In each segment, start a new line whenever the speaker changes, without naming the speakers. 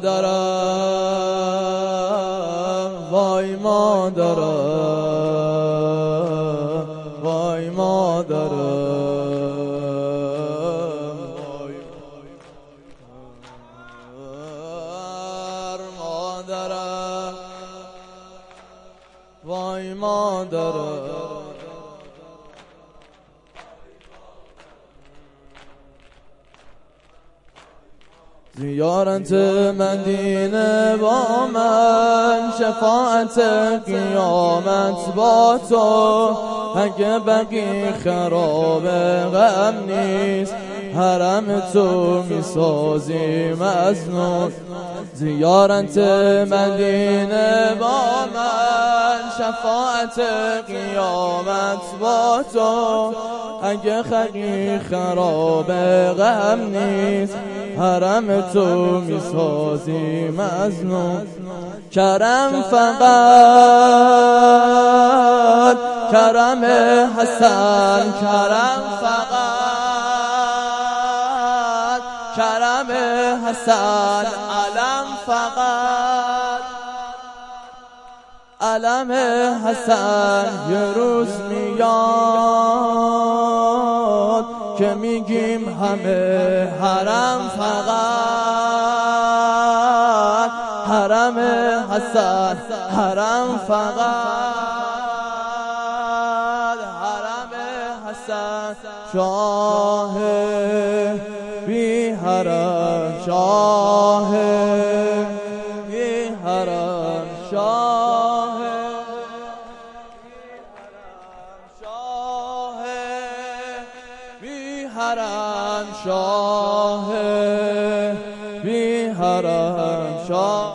مادرم وای مادرم وای مادرم مادرم وای مادرم زیارت مدینه با من شفاعت قیامت با تو اگه بقی خراب غم نیست حرم تو میسازی مظنون زیارت مدینه با من شفاعت قیامت با تو اگه خقی خراب غم نیست حرم تو میسازی مظنون کرم فقط کرم حسن کرم فقط کرم حسن علم فقط علم حسن یه روز میاد که میگیم همه حرم فقط حرم حسن حرم فقط حرم حسن شاه بی حرم شاه بی حرم شاه بی حرم شاه بی حرم شاه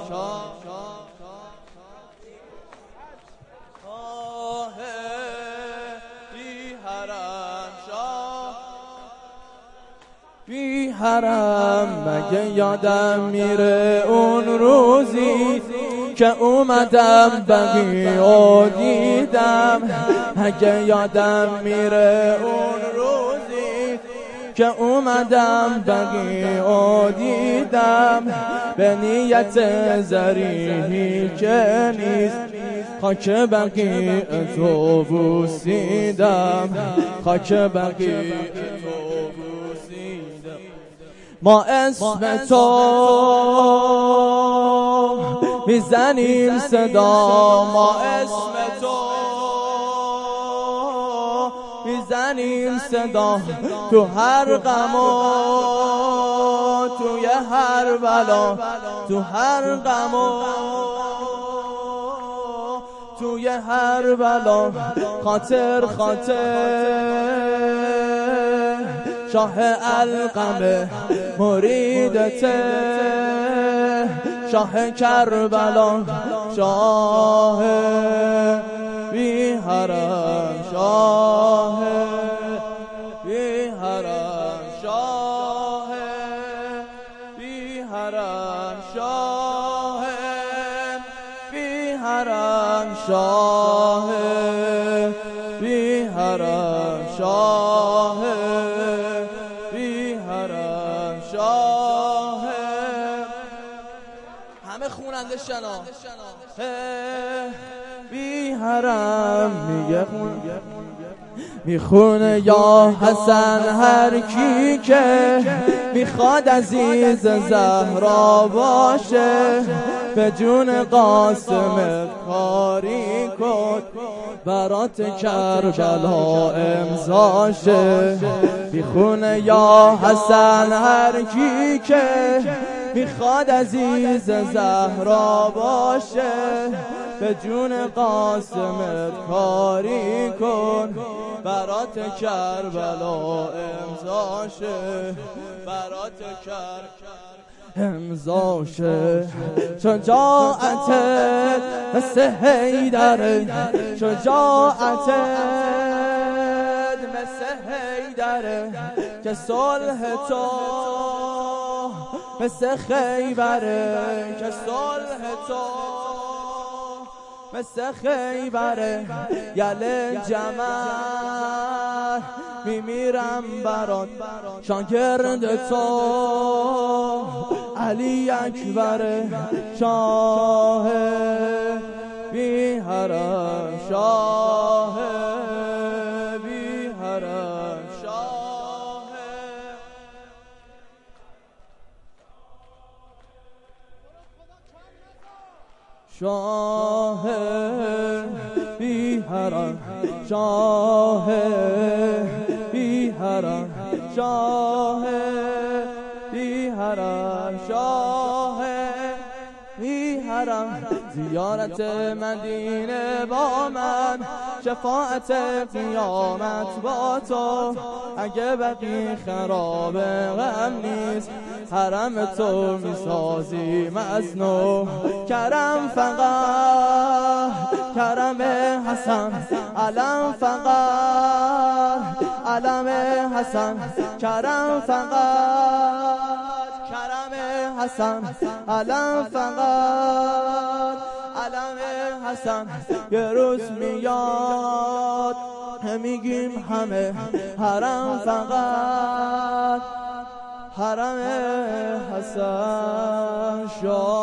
بی حرم مگه یادم میره اون روزی که اومدم بقی و دیدم اگه یادم میره اون روزی که اومدم بقی و دیدم به نیت زریحی که نیست خاک بقی تو بوسیدم خاک بقی تو ما اسم تو میزنیم صدا ما اسم تو میزنیم صدا تو هر غم و توی هر بلا تو هر غم و توی هر بلا خاطر خاطر شاه القمه مریدته شاه کربلا شاه بی حرم شاه بی حرم شاه بی حرم شاه بی حرم شاه بی حرم شاه همه خوننده شنا بی حرم میخونه یا حسن هر کی که میخواد عزیز زهرا باشه به جون قاسم کاری کن برات کربلا امضاشه میخونه یا حسن هر کی که میخواد عزیز زهرا باشه به جون قاسمت کاری کن برات کربلا امضاشه برات امضاشه شجاعتت مثل حیدره شجاعتت مثل حیدره که صلح تو مثل خیبره که صلح تو مثل خیبره یل جمل میمیرم برات شاگرد تو علی اکبر شاه بی حرم، شاه بی حرم، شاه بی حرم، شاه بی حرم، شاه بی حرم، شاه بی حرم. زیارت مدینه با من، شفاعت قیامت با تو. اگه بقی خراب غم نیست، حرم تو میسازیم از نو. کرم فقط کرم حسن، علم فقط علم حسن، کرم فقط کرم حسن، علم فقط علم حسن. یه روز میاد میگیم همه حرم فقط حرم حسن، شاه